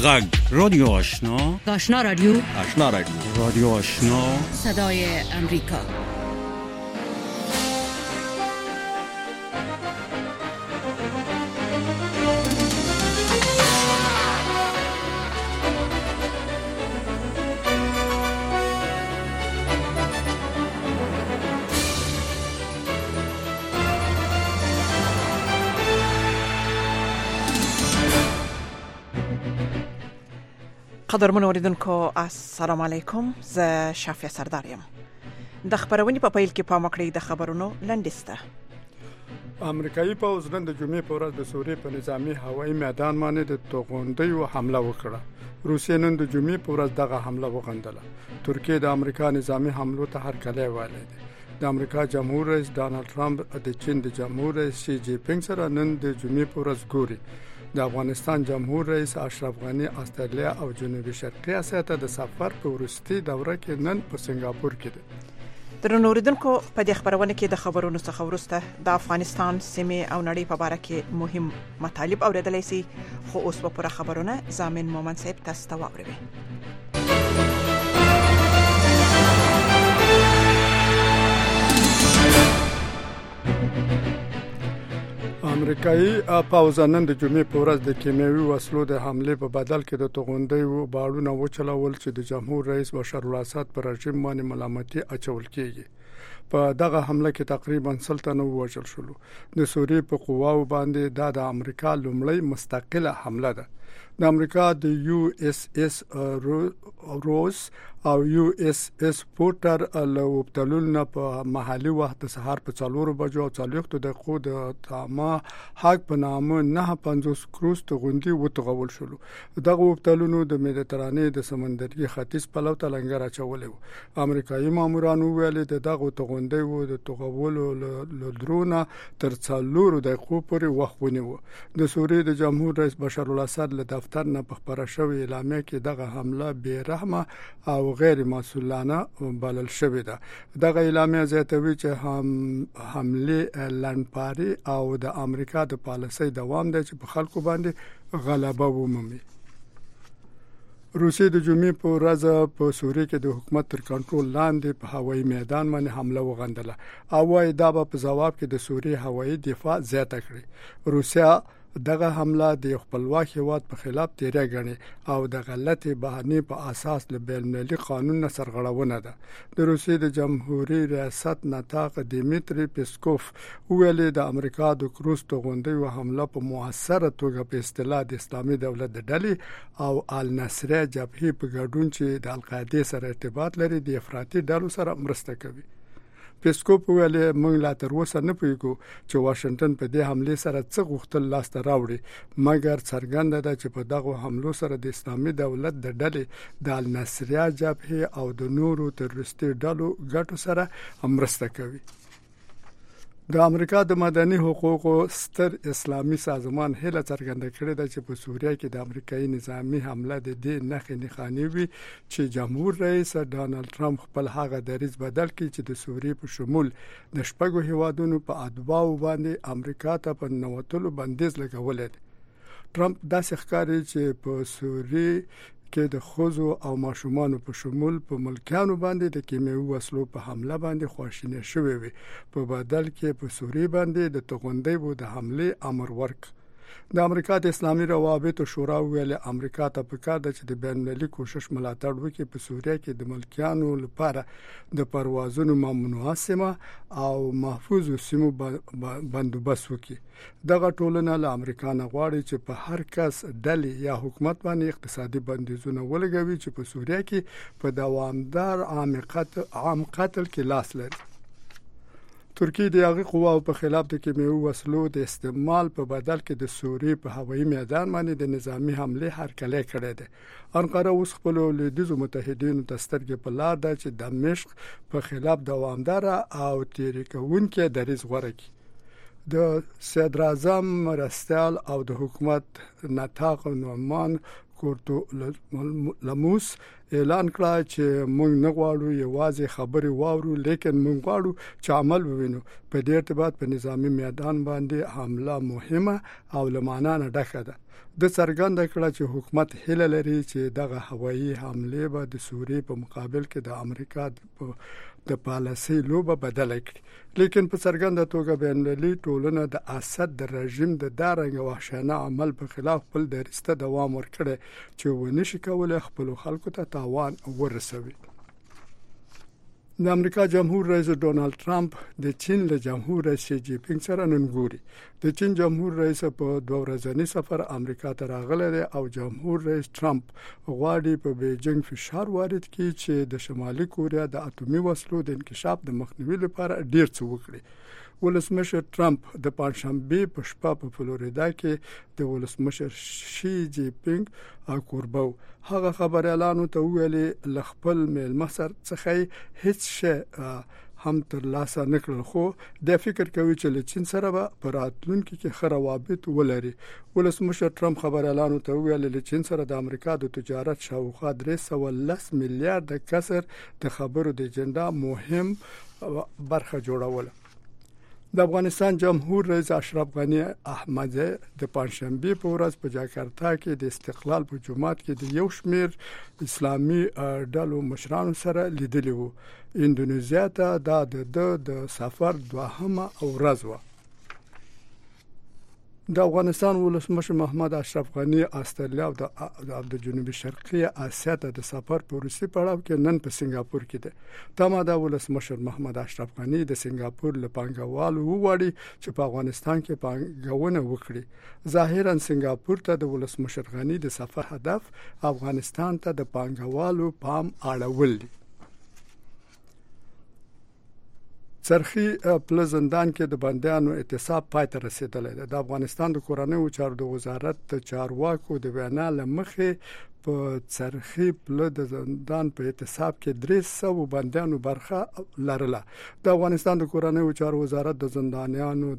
غږ رادیو آشنا، آشنا رادیو، آشنا رادیو، رادیو آشنا، صدای امریکا. قدرمن اوریدونکو السلام علیکم. زه شافیه سردار یم. د خبرونې په پیل کې پام وکړئ د خبرونو لنډیسته. امریکایي پوځ نن د جمعې په ورځ د سوریې په نظامی هوایي میدان باندې د توغندیو حمله وکړه. روسیې نن د جمعې په ورځ دغه حمله وغندله. ترکیه د امریکا نظامی حملو ته هرکلی ویلی دی. د امریکا جمهور رئیس ډانلډ ټرمپ د چین د جمهور رئیس شي جی پینګ سره نن د جمعې په ورځ ګوري. د افغانستان جمهور رئیس اشرف غنی استرالیا او جنوبي شرقي اسیا ته د سفر په وروستي دوره کې نن په سنگاپور کې دی. درنو اوریدونکو په دې خبرونه کې د خبرونو څخه وروسته د افغانستان سیمه او نړۍ په اړه کې مهم مطالب اوریدلای شي، خو اوس په پوره خبرونه زامن مومن صاحب تاسو ته واوروي. امریکایي پوځ نن د جمعې په ورځ د کیمیاوي وسلو د حمله په بدل کې د توغندیو باړونه وچلول چې د جمهور رئیس بشار الاسد پر رژیم باندې ملامتي اچول کیږي. په دغه حمله کې تقریبا 100 تنه وژل شول. د سوریې په قواو باندې د امریکا لومړی مستقله حمله ده. د امریکا د یو اس اس روز او یو اس اس پورټر له وبتلون په محلي وخت د سهار په 4 بجو او 40 دقیقو د تاما حق په نامه 950 کروز توغندي وتغول شول. دغه وبتلونو د مدیترانې د سمندري ختیځ په لور تلنګر اچولې و. امریکایي مامورانو ویلي د دغه توغندي و د توغولو له درونه تر 4 دقیقو پورې وخت ونیو. د سوریې د جمهور رئیس بشار الاسد له دفتر نه په خبره شوې اعلامیه کې دغه حمله بې رحمه او غیر مسؤلانه بلل شوې ده. دغه اعلامیه زیاتوي چې حمله لنډپاري او د امریکا د پالیسۍ دوام دی چې په خلکو باندې غلبه ومومي. روسیې د جمعې په ورځ په سوریې کې د حکومت تر کنټرول لاندې په هوایي میدان باندې حمله وغندله او وايي دا په جواب کې د سوریې هوایي دفاع زیاته کړې. روسیا دغه حمله د خپلواک هیواد په خلاف تیری ګڼي او د غلطي بهانې په اساس له بین‌المللي قانون نه سرغړونه ده. د روسیې د جمهوریت ریاست نطاق دیمیتری پیسکوف ویلي د امریکا د کروز توغندیو حمله په موثره توګه په اصطلاح د اسلامي دولت د ډلې او النصره جبهې په ګډون چې د القاعده سره ارتباط لري د افراطي ډلو سره مرسته کوي. پیسکوپ ویلي موږ لا تر اوسه نه پوهیږو چې واشنگټن په دې حمله سره څه غوښتل لاسته راوړي، مګر څرګنده ده چې په دغه حملو سره د اسلامي دولت د ډلې د النصره جبهې او د نورو تروریستي ډلو ګټو سره مرسته کوي. د امریکا د مدني حقوقو ستر اسلامي سازمان هله څرګنده کړې ده چې په سوریه کې د امریکایي نظامی حمله د دې نښې نښانې وي چې جمهور رئیس ډانلډ ټرمپ خپل هغه دریځ بدل کړي چې د سوریې په شمول د شپږو هیوادونو په ادباو باندې امریکا ته په نوتلو بندیز لګولې ده. ټرمپ داسې ښکاري چې په سوریې کې د خوځو او ماشومان په شمول په ملکانو باندې د کیمیاوي وسلو په حمله باندې خواشینه شوې وي، په بدل کې په سوریې باندې د توغندیو د حمله امر ورک. د امریکا د اسلامي روابطو شورا ویل امریکا ته پکار ده چې د بین‌المللي کوشش ملاتړ وکړي په سوریه کې د ملکیانو لپاره د پروازونو ممنوعه سیمه او محفوظ سیمو بندوبست وکړي. دغه ټولنه له امریکا نه غواړي چې په هر کس ډلې یا حکومت باندې اقتصادي بندیزونه ولګوي چې په سوریه کې په دوامدار عام قتل کې لاس لري. ترکیه د هغه قواو په خلاف د کیمیاوي وسلو د استعمال په بدل کې د سوریې په هوایي میدان باندې د نظامی حمله هرکلی کړې ده. انقره اوس خپل لیدیزو متحدینو ته سترګې په لار ده چې دمشق په خلاف دوامدار او تیری کوونکې دریځ غوره کړي. د صدر اعظم مرستیال او د حکومت نطاق نومان کورتو لموس اعلان کړ چې موږ نه غواړو یوازې خبرې واورو لیکن موږ غواړو چې عمل ووینو. په دې ارتباط په نظامی میدان باندې حمله مهمه او لمانه نه ډکه ده. د څرګنده کړه چې حکومت هیله لري چې دغه هوایي حمله به د سوریې په مقابل کې د امریکا د پالیسۍ لوبه بدله کړي. لیکن په څرګنده توګه بین‌المللي ټولنه د اسد د رژیم د دارنګ وحشیانه عمل په خلاف خپل دریسته دوام ورکړي چې ونشي کولای خپل خلکو ته تاوان ورسوي. د امریکا جمهور رئیس ډونالد ټرمپ د چین له جمهور رئیس شي جی پینګ سره نن ګوري. د چین جمهور رئیس په 2 ورځنی سفر امریکا ته راغلی دی او جمهور رئیس ټرمپ غواړي په بیجینګ فشار وارد کړي چې د شمالي کوریا د اټومي وسلو د انکشاف د مخنیوي لپاره ډیر څه وکړي. ولسمشر ټرمپ د پنځشنبه په شپه په فلوریدا کې د ولسمشر شي جی پینګ کوربو هغه خبر اعلان ته ویلي ل خپل میلمه سره څخه هیڅ شی هم تر لاسه نکړل خو د فکر کوي چې له چین سره به په راتلونکي کې ښه روابط ولري. ولسمشر ټرمپ خبر اعلان ته ویلي له چین سره د امریکا د تجارت شاوخوا 310 میلیارډ کسر د خبرو د اجنډا مهم برخه جوړول. د افغانستان جمهور رئیس اشرف غنی احمدزی د پنځشنبه په ورځ په جاکارتا کې د استقلال په جومات کې د یو شمېر اسلامي ډلو مشرانو سره لیدلی وو. اندونیزیا ته د سفر دوهمه ورځ و. د افغانستان ولسمشر محمد اشرف غنی استرالیا او د جنوبي شرقي اسیا ته د سفر په وروستي پړاو کې نن په سنگاپور کې ده. تمه ده ولسمشر محمد اشرف غنی د سنگاپور له پانګوالو وغواړي چې په افغانستان کې پانګونه وکړي. ظاهرا سنگاپور ته د ولسمشر غنی د سفر هدف افغانستان ته د پانګوالو پام اړول دي. څرخي پل زندان کې د بندیانو اعتصاب پای ته رسیدلی دی. د افغانستان د کورنیو چارو د وزارت د چارواکو د وینا لمخې په څرخي پل د زندان په اعتصاب کې 300 بندیانو برخه لرله. د افغانستان د کورنیو چارو وزارت د زندانونو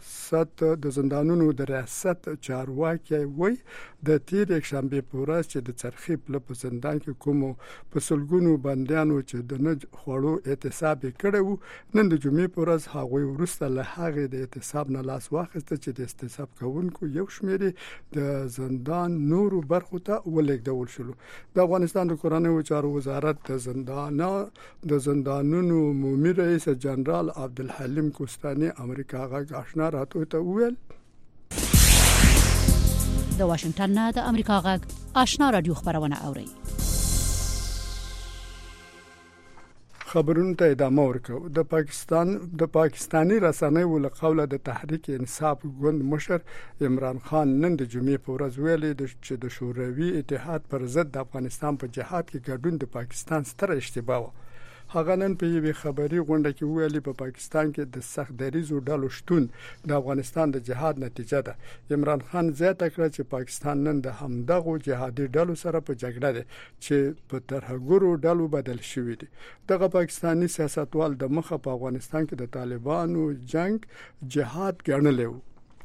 د ریاست چارواکي وایي د تیر یکشنبه په ورځ چې د څرخي پل په زندان کې کوم په سلګونو بندیانو چې د نج خوړو اعتصاب کړي وو نن د جمعې په ورځ هغه ورسته له هغه د اعتصاب نه لاس واخیسته چې د اعتصاب کوونکو یو شمېر د زندان نورو برخو ته ولګدل شلو. د افغانستان د کورنیو چارو وزارت د زندانونو عمومي رئیس جنرال عبدالحلیم کوستاني امریکا غږ آشنا راته ته ویل د واشنگټن نه د امریکا غږ آشنا رادیو خبرونه اوري. خبرونه ته ادامه ورکو. د پاکستاني رسنیو له قوله د تحریک انصاف ګوند مشر عمران خان نن د جمعې په ورځ ویلي چې د شوروي اتحاد پر ضد د افغانستان په جهاد کې ګډون د پاکستان ستره اشتباه و. هغه نن په یوه خبري غونډه کې ویلي په پاکستان کې د سخت دریزو ډلو شتون د افغانستان د جهاد نتیجه ده. عمران خان زیاته کړه چې پاکستان نن د همدغه جهادي ډلو سره په جګړه ده چې په ترهګرو ډلو بدل شوې دي. دغه پاکستانی سیاستوال د مخه په افغانستان کې د طالبانو جنگ جهاد ګڼلی و.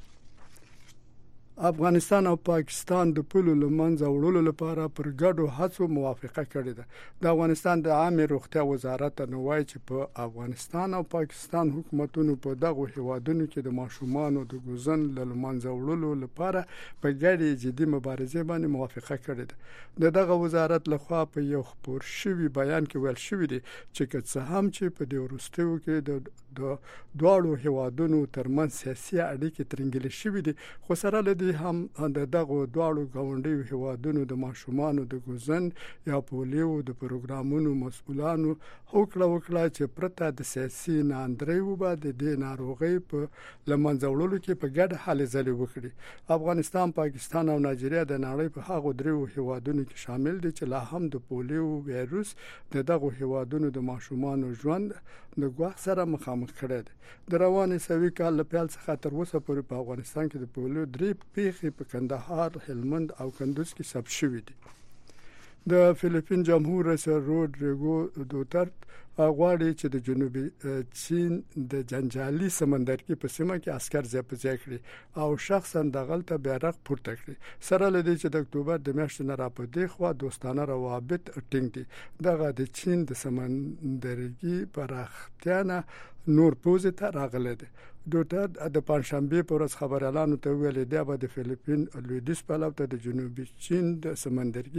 افغانستان او پاکستان د پولو لمنځه وړلو لپاره پر ګډو هڅو موافقه کړې ده. د افغانستان د عامه روغتیا وزارت نوای چې په افغانستان او پاکستان حکومتونو په دغه هیوادونو کې د ماشومانو د ګوزن لمنځه وړلو لپاره په ګډه جدي مبارزه باندې موافقه کړې ده. دغه وزارت لخوا په یو خبر شوی بیان کې ویل شوی دی چې که څه هم چې په دې وروستیو کې د دواړو هیوادونو ترمنځ سیاسي اړیکې ترنګلې شوې دي خو سره لدی هم دغه دواړو غونډیو هیوادونو د ماشومانو د ګوزن یا پولیو د پروګرامونو مسؤلانو وکړه چې پرته د سیاسي ناندریو باندې د ناروغي په لمنځه وړلو کې په ګډه هلې ځلې وکړي. افغانستان، پاکستان او نایجیریا د نړۍ په هغو دریو هیوادونو کې شامل دي چې لا هم د پولیو وایروس دغه هیوادونو د ماشومانو ژوند د ګواښ سره مخامخ کړي دي. د رواني سوي کال له پیل څخه تر اوسه پورې په افغانستان کې د پولیو 3 پیښې په کندهار، هلمند او کندوز کې ثبت شوې دي. د فلیپین جمهور رئیس رودریګو دوترت غواړي چې د جنوبي چین د جنجالي سمندرګي په سیمه کې عسكر ځای کړي او شخصا دغلته بیرغ پورته کړي. سره لدی چې د اکتوبر د میاشتې نه راپدې خو دوستانه روابط ټینګ دي. دغه د چین د سمندرګي پراختیا نه نور پوزې ته راغله دي. دوتر د پنځشنبه پر ورځ خبريالانو ته ویل دی چې د فلیپین لویدیځ په لور ته د جنوبي چین د سمندرګي